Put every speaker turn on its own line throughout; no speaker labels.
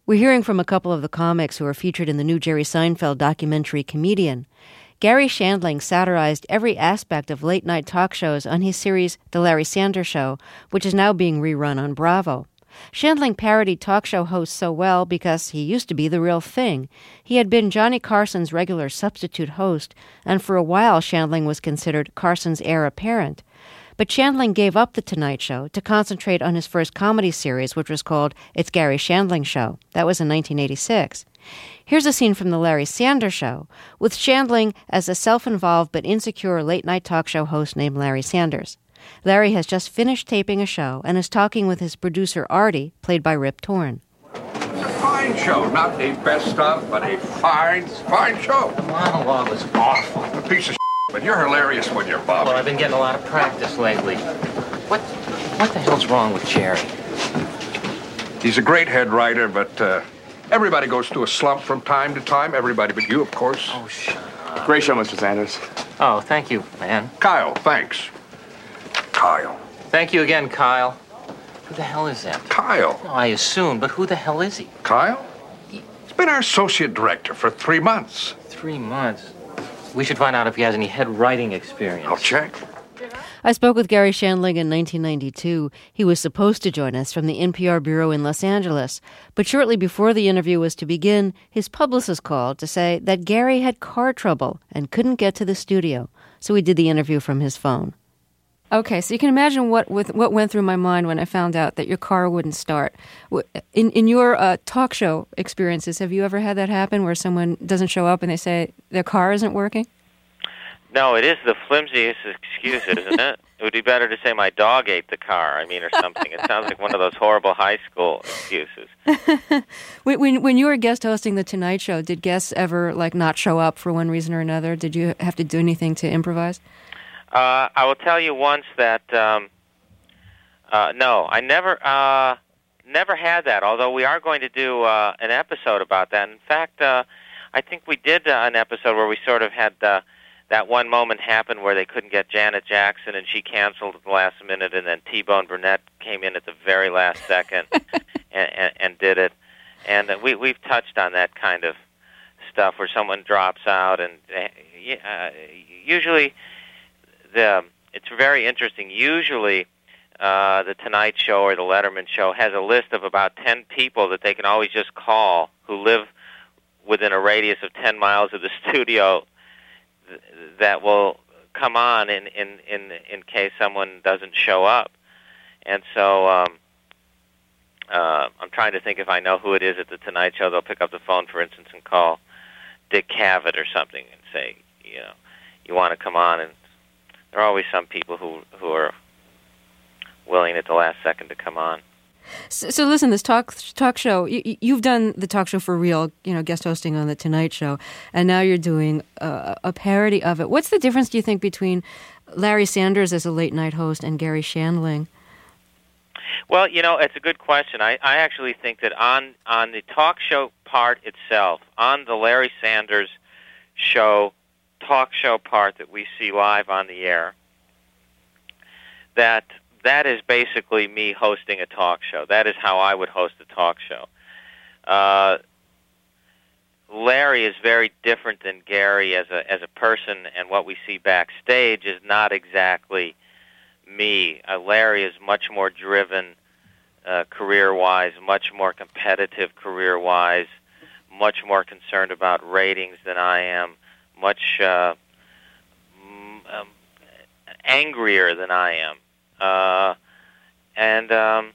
We're hearing from a couple of the comics who are featured in the new Jerry Seinfeld documentary Comedian. Gary Shandling satirized every aspect of late-night talk shows on his series The Larry Sanders Show, which is now being rerun on Bravo. Shandling parodied talk show hosts so well because he used to be the real thing. He had been Johnny Carson's regular substitute host, and for a while Shandling was considered Carson's heir apparent. But Shandling gave up The Tonight Show to concentrate on his first comedy series, which was called It's Gary Shandling Show. That was in 1986. Here's a scene from The Larry Sanders Show, with Shandling as a self-involved but insecure late-night talk show host named Larry Sanders. Larry has just finished taping a show and is talking with his producer Artie, played by Rip Torn.
It's a fine show, not a best of, but a fine show.
The monologue was awful.
A piece of but you're hilarious when you're Bob.
Well, I've been getting a lot of practice lately. What the hell's wrong with Jerry?
He's a great head writer, but everybody goes through a slump from time to time. Everybody but you, of course.
Oh, shut up.
Great show, Mr. Sanders.
Oh, thank you, man.
Kyle, thanks. Kyle.
Thank you again, Kyle. Who the hell is that?
Kyle.
No, I assume, but who the hell is he?
Kyle? He's been our associate director for 3 months.
3 months? We should find out if he has any head writing experience.
I'll check.
I spoke with Gary Shandling in 1992. He was supposed to join us from the NPR bureau in Los Angeles. But shortly before the interview was to begin, his publicist called to say that Gary had car trouble and couldn't get to the studio. So we did the interview from his phone. Okay, so you can imagine what went through my mind when I found out that your car wouldn't start. In your talk show experiences, have you ever had that happen where someone doesn't show up and they say their car isn't working?
No, it is the flimsiest excuse, isn't it? It would be better to say my dog ate the car, or something. It sounds like one of those horrible high school excuses.
When you were guest hosting The Tonight Show, did guests ever not show up for one reason or another? Did you have to do anything to improvise?
I will tell you once that, no, I never had that, although we are going to do an episode about that. In fact, I think we did an episode where we sort of had that one moment happen where they couldn't get Janet Jackson, and she canceled at the last minute, and then T-Bone Burnett came in at the very last second and did it. And we've touched on that kind of stuff where someone drops out, and usually... it's very interesting. Usually, the Tonight Show or the Letterman Show has a list of about 10 people that they can always just call who live within a radius of 10 miles of the studio that will come on in case someone doesn't show up. And so I'm trying to think if I know who it is at the Tonight Show. They'll pick up the phone, for instance, and call Dick Cavett or something and say, you want to come on, and there are always some people who are willing at the last second to come on.
So listen, this talk show, you've done the talk show for real, guest hosting on The Tonight Show, and now you're doing a parody of it. What's the difference, do you think, between Larry Sanders as a late-night host and Gary Shandling?
Well, it's a good question. I actually think that on the talk show part itself, on the Larry Sanders show, talk show part that we see live on the air, that is basically me hosting a talk show. That is how I would host a talk show. Larry is very different than Gary as a person, and what we see backstage is not exactly me. Larry is much more driven career-wise, much more competitive career-wise, much more concerned about ratings than I am, much angrier than I am. And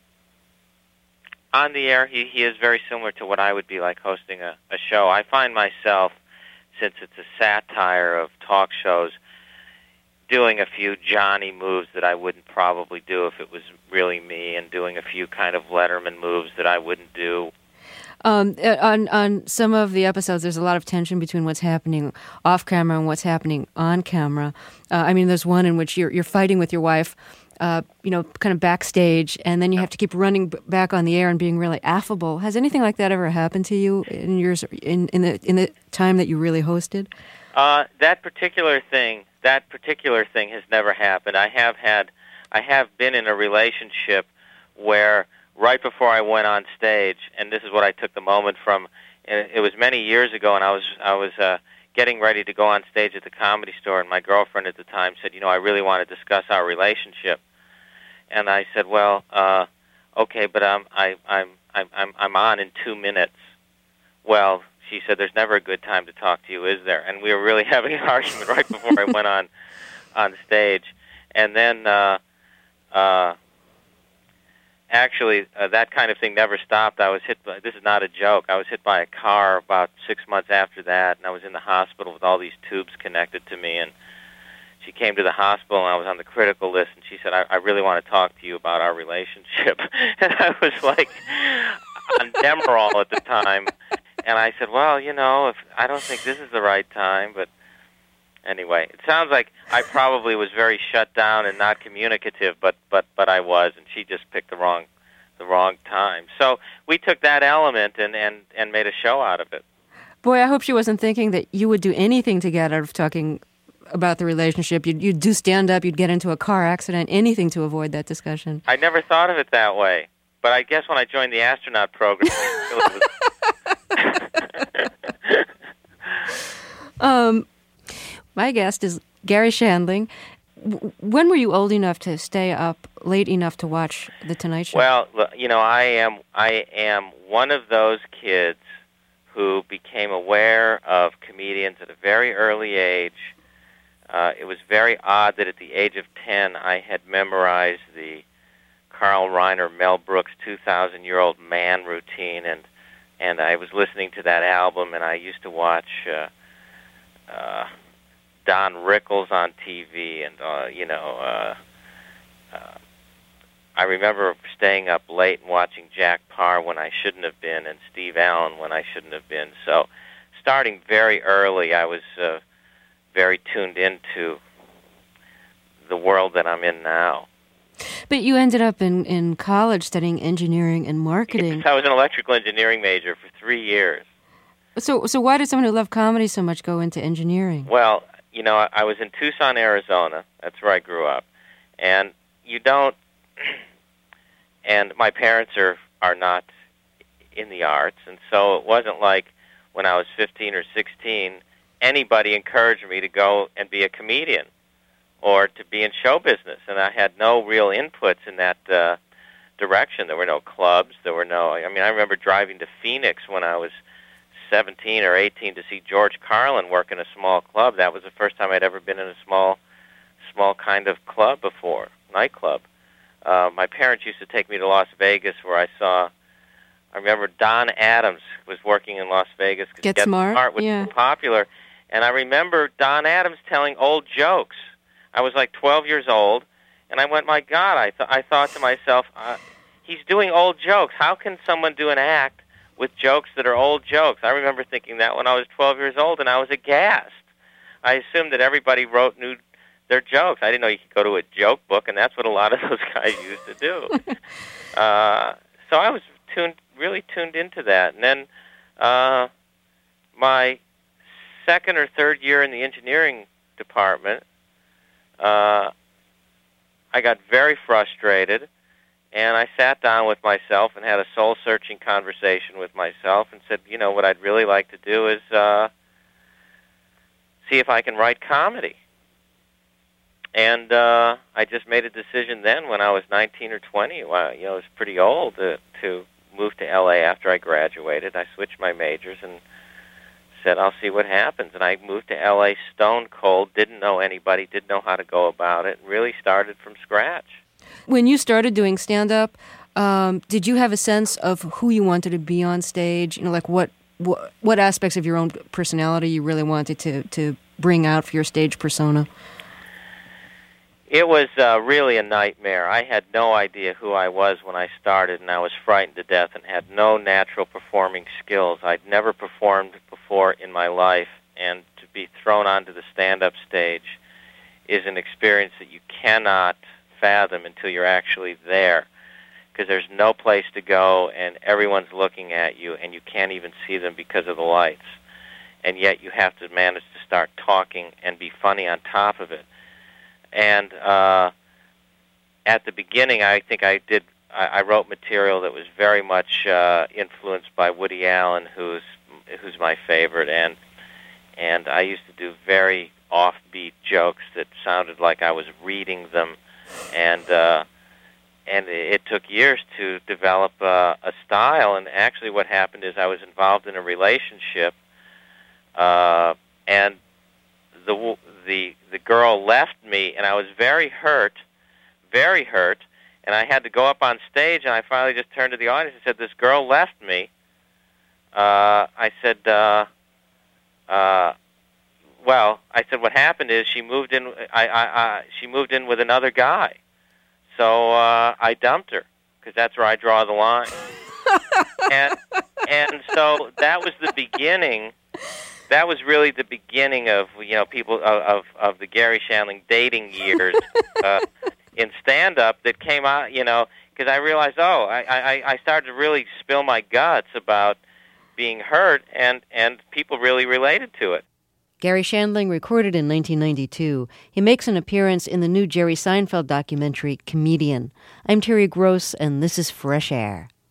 on the air, he is very similar to what I would be like hosting a show. I find myself, since it's a satire of talk shows, doing a few Johnny moves that I wouldn't probably do if it was really me, and doing a few kind of Letterman moves that I wouldn't do.
On some of the episodes, there's a lot of tension between what's happening off camera and what's happening on camera. There's one in which you're fighting with your wife, kind of backstage, and then you have to keep running back on the air and being really affable. Has anything like that ever happened to you in the time that you really hosted?
That particular thing has never happened. I have been in a relationship where right before I went on stage, and this is what I took the moment from. And it was many years ago, and I was getting ready to go on stage at the Comedy Store, and my girlfriend at the time said, I really want to discuss our relationship. And I said, well, okay, but I'm on in 2 minutes. Well, she said, there's never a good time to talk to you, is there? And we were really having an argument right before I went on stage. And then actually, that kind of thing never stopped. I was hit by, this is not a joke, I was hit by a car about 6 months after that, and I was in the hospital with all these tubes connected to me, and she came to the hospital, and I was on the critical list, and she said, I really want to talk to you about our relationship. And I was like on Demerol at the time, and I said, well, if I don't think this is the right time, but anyway, it sounds like I probably was very shut down and not communicative, but I was, and she just picked the wrong time. So we took that element and made a show out of it.
Boy, I hope she wasn't thinking that you would do anything to get out of talking about the relationship. You'd do stand-up, you'd get into a car accident, anything to avoid that discussion.
I never thought of it that way, but I guess when I joined the astronaut program,
my guest is Garry Shandling. When were you old enough to stay up late enough to watch The Tonight Show?
Well, I am one of those kids who became aware of comedians at a very early age. It was very odd that at the age of 10, I had memorized the Carl Reiner, Mel Brooks 2,000-Year-Old Man routine, and I was listening to that album, and I used to watch Don Rickles on TV, and I remember staying up late and watching Jack Parr when I shouldn't have been, and Steve Allen when I shouldn't have been. So, starting very early, I was very tuned into the world that I'm in now.
But you ended up in college studying engineering and marketing.
Yes, I was an electrical engineering major for 3 years.
So why did someone who loved comedy so much go into engineering?
Well, I was in Tucson, Arizona. That's where I grew up. And you don't... and my parents are not in the arts, and so it wasn't like when I was 15 or 16, anybody encouraged me to go and be a comedian or to be in show business, and I had no real inputs in that direction. There were no clubs. There were no... I remember driving to Phoenix when I was 17 or 18 to see George Carlin work in a small club. That was the first time I'd ever been in a small kind of club before, nightclub. My parents used to take me to Las Vegas where I remember Don Adams was working in Las Vegas.
Get Smart
was so popular. And I remember Don Adams telling old jokes. I was like 12 years old, and I went, my God, I thought to myself, he's doing old jokes. How can someone do an act with jokes that are old jokes? I remember thinking that when I was 12 years old, and I was aghast. I assumed that everybody knew their jokes. I didn't know you could go to a joke book, and that's what a lot of those guys used to do. So I was really tuned into that. And then my second or third year in the engineering department, I got very frustrated, and I sat down with myself and had a soul-searching conversation with myself and said, what I'd really like to do is see if I can write comedy. And I just made a decision then when I was 19 or 20. Well, I was pretty old to move to L.A. after I graduated. I switched my majors and said, I'll see what happens. And I moved to L.A. stone cold, didn't know anybody, didn't know how to go about it, really started from scratch.
When you started doing stand-up, did you have a sense of who you wanted to be on stage? Like what aspects of your own personality you really wanted to bring out for your stage persona?
It was really a nightmare. I had no idea who I was when I started, and I was frightened to death and had no natural performing skills. I'd never performed before in my life, and to be thrown onto the stand-up stage is an experience that you cannot fathom until you're actually there, because there's no place to go, and everyone's looking at you, and you can't even see them because of the lights. And yet you have to manage to start talking and be funny on top of it. And at the beginning, I think I did I wrote material that was very much influenced by Woody Allen, who's my favorite, and I used to do very offbeat jokes that sounded like I was reading them, and it took years to develop a style. And actually, what happened is I was involved in a relationship, and the girl left me, and I was very hurt, and I had to go up on stage, and I finally just turned to the audience and said, "This girl left me." I said, well, I said, what happened is she moved in. She moved in with another guy, so I dumped her because that's where I draw the line. and so that was the beginning. That was really the beginning of people of the Garry Shandling dating years in stand-up that came out. Because I realized, I started to really spill my guts about being hurt, and people really related to it.
Garry Shandling recorded in 1992. He makes an appearance in the new Jerry Seinfeld documentary, Comedian. I'm Terry Gross, and this is Fresh Air.